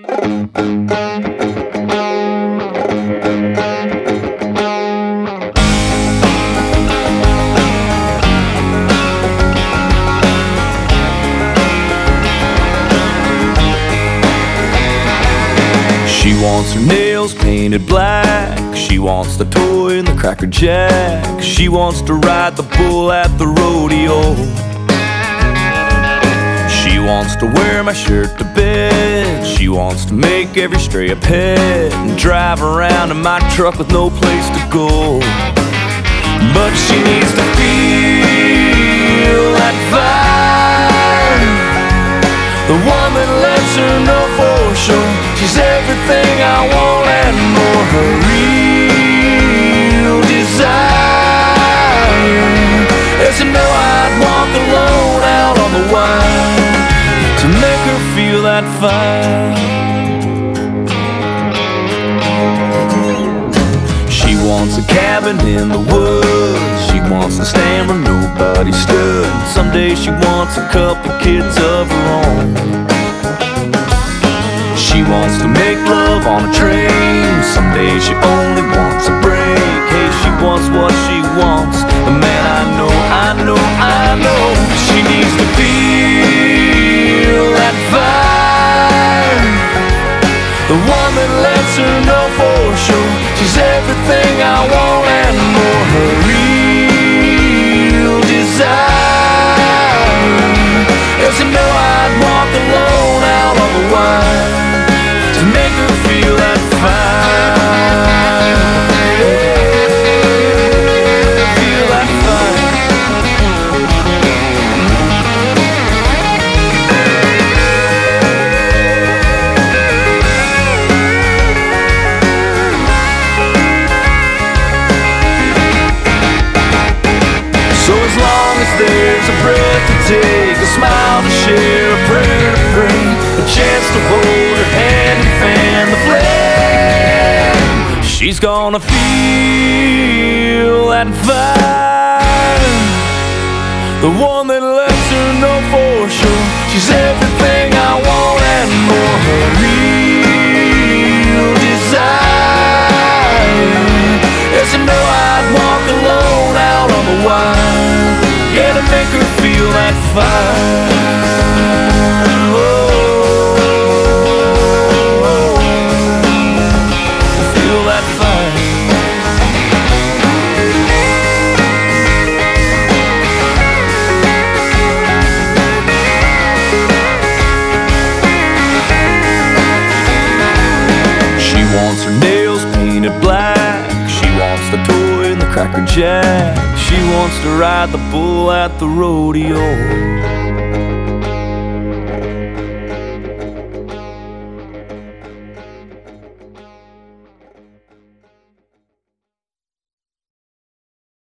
She wants her nails painted black. She wants the toy and the Cracker Jack. She wants to ride the bull at the rodeo. She wants to wear my shirt to bed. She wants to make every stray a pet and drive around in my truck with no place to go. But she needs to feel that fire, the one that lets her know for sure she's everything I want and more. Her real desire is to know I'd walk alone out on the wild to make her feel that fire. She wants a cabin in the woods. She wants to stand where nobody stood. Someday she wants a couple kids of her own. She wants to make love on a train. Someday she only wants a break. Hey, she wants what she wants, but man, I know she needs to feel that fire, the one that lets her know for sure she's everything I want and more. Her real desire is to know I'd walk alone out on the wild to make her feel that fire. Yeah, feel that fire. So as long as there's a breath to take, a smile to share, a prayer to pray, a chance to hold her hand and fan the flame, she's gonna feel that fire, the one that lets her know for sure she's everything I want and more. Her real desire is to know I'd walk alone out on the wild, yeah, to make her feel that fire. She wants her nails painted black. She wants the toy and the Cracker Jack. She wants to ride the bull at the rodeo.